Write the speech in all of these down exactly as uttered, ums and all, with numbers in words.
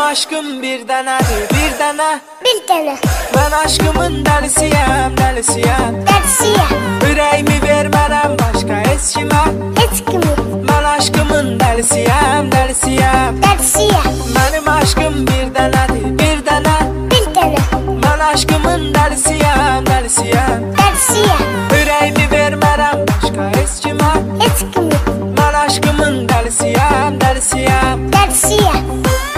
aşkım bir denedir, bir dene. Bir dene. Ben aşkımın delisiyem, delisiyem. Delisiyem. Yüreğimi vermeden başka hiç kime. Hiç kime. Ben aşkımın delisiyem, delisiyem. Delisiyem. Benim aşkım bir denedir, bir dene. Bir dene. Ben aşkımın delisiyem, delisiyem. Delisiyem. Yüreğimi vermeden başka hiç kime. Hiç kime. Ben aşkımın delisiyem, delisiyem. Delisiyem.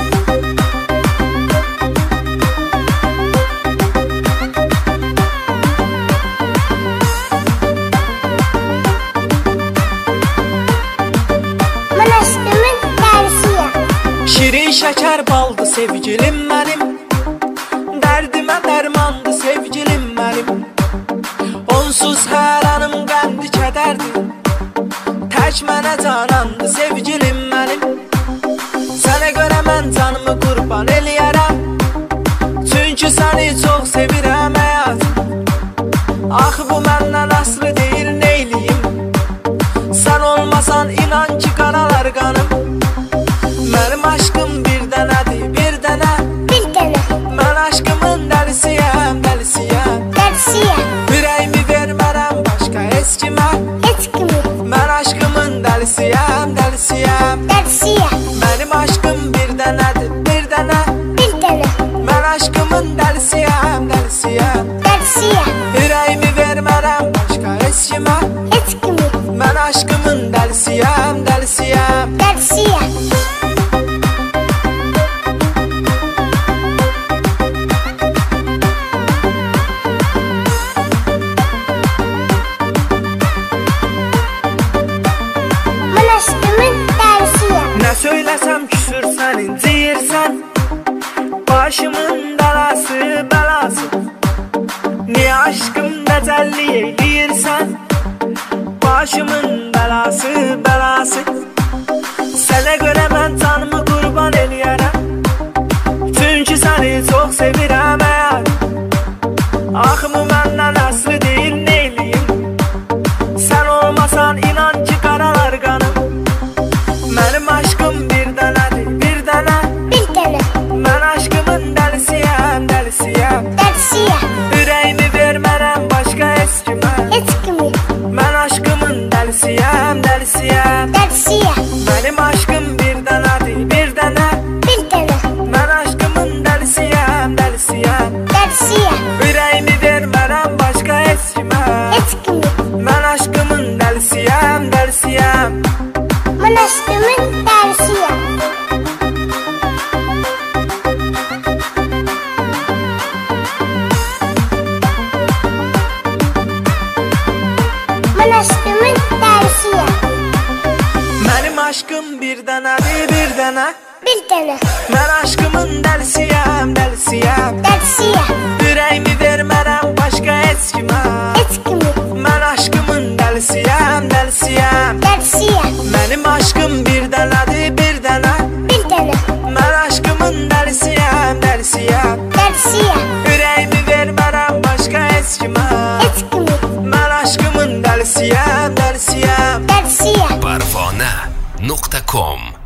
Şirin şeker baldı sevgilim benim. Derdime dermandı sevgilim benim. Onsuz her anım qəndi kədərdi. Tək mənə canandı sevgilim benim. Sənə görə mən canımı qurban eləyərəm. Çünki səni çox sevirəm həyatım. Axı bu məndən aslı deyil, neyliyim? Sən olmasan inan ki qaralar qanım. Benim aşkım bir denedir, bir dene. Bir dene. Ben aşkımın delisiyem, delisiyem. Delisiyem. Yüreğimi vermeden başka hiç kime. Hiç kime. Ben aşkımın delisiyem, delisiyem. Delisiyem. Benim aşkım bir denedir, bir dene. Bir dene. Ben aşkımın delisiyem, delisiyem. Delisiyem. Yüreğimi vermeden başka hiç kime. Hiç kime. Ben aşkımın delisiyem, delisiyem. Delisiyem. Ne söylesem küsür sen inciyirsen. Başımın belası belası. Niye aşkım tecelli eyleyirsen. Başımın belası belası. Sənə görə mən canımı qurban eləyərəm. Çünki səni çox sevirəm həyatım. Axımı məndən aslı deyil, neyliyim? Sən olmasan inan ki qaralar qanım. Benim aşkım bir denedir, bir dene. Bir dene. Ben aşkımın delisiyem, delisiyem. Delisiyem. Yüreğimi vermeden başka hiç kime. Hiç kime. Ben aşkımın delisiyem, delisiyem. Delisiyem. Benim aşkım bir denedir, bir dene. Bir dene. Ben aşkımın delisiyem, delisiyem. Delisiyem. Yüreğimi vermeden başka hiç kime. Hiç kime. Ben aşkımın delisiyem, delisiyem. Ben aşkımın delisiyem. Ben aşkımın delisiyem. Benim aşkım bir denedir, bir dene. Bir dene. Ben aşkımın delisiyem, delisiyem. Delisiyem. Yüreğimi vermeden başka hiç kime. Hiç kime. Ben aşkımın delisiyem, delisiyem. Delisiyem. Benim aşkım bir denedir, bir dene. Bir dene. Ben aşkımın delisiyem, delisiyem. Delisiyem. Yüreğimi vermeden başka hiç kime. Hiç kime. Ben aşkımın delisiyem, delisiyem. Delisiyem. Parvona nokta com